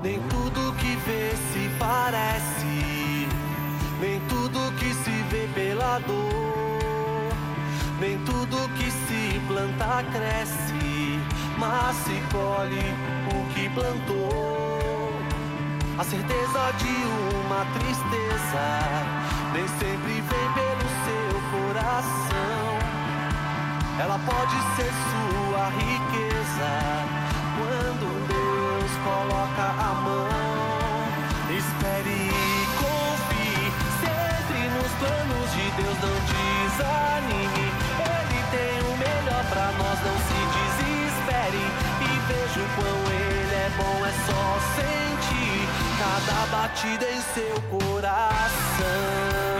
Nem tudo que vê se parece, nem tudo que se vê pela dor, nem tudo que se planta cresce, mas se colhe o que plantou. A certeza de uma tristeza nem sempre vem pelo seu coração. Ela pode ser sua riqueza quando Deus coloca a mão. Espere e confie sempre nos planos de Deus, não desanime. Ele tem o melhor pra nós, não se desespere. E veja o quão Ele é bom, é só sentir cada batida em seu coração.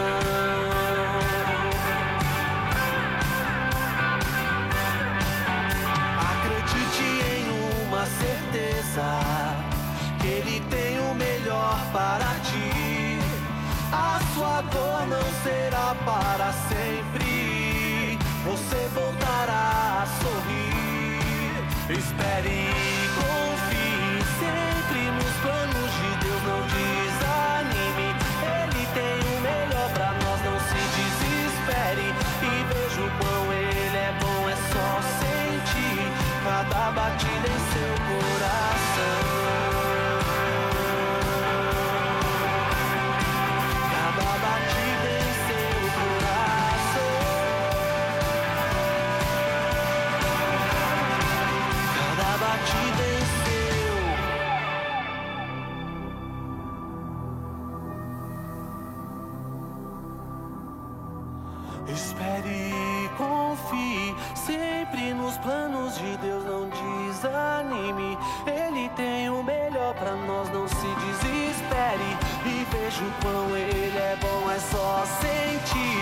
Certeza que Ele tem o melhor para ti. A sua dor não será para sempre, você voltará a sorrir. Espere e confie sempre nos planos de Deus, não desanime. Ele tem o melhor para nós, não se desespere. E veja o quão Ele é bom, é só sentir cada batida em seu coração. Cada batida em seu coração. Cada batida em seu. Espere e confie sempre nos planos de Deus, não desanime. Ele tem o melhor pra nós, não se desespere. E veja o quão Ele é bom, é só sentir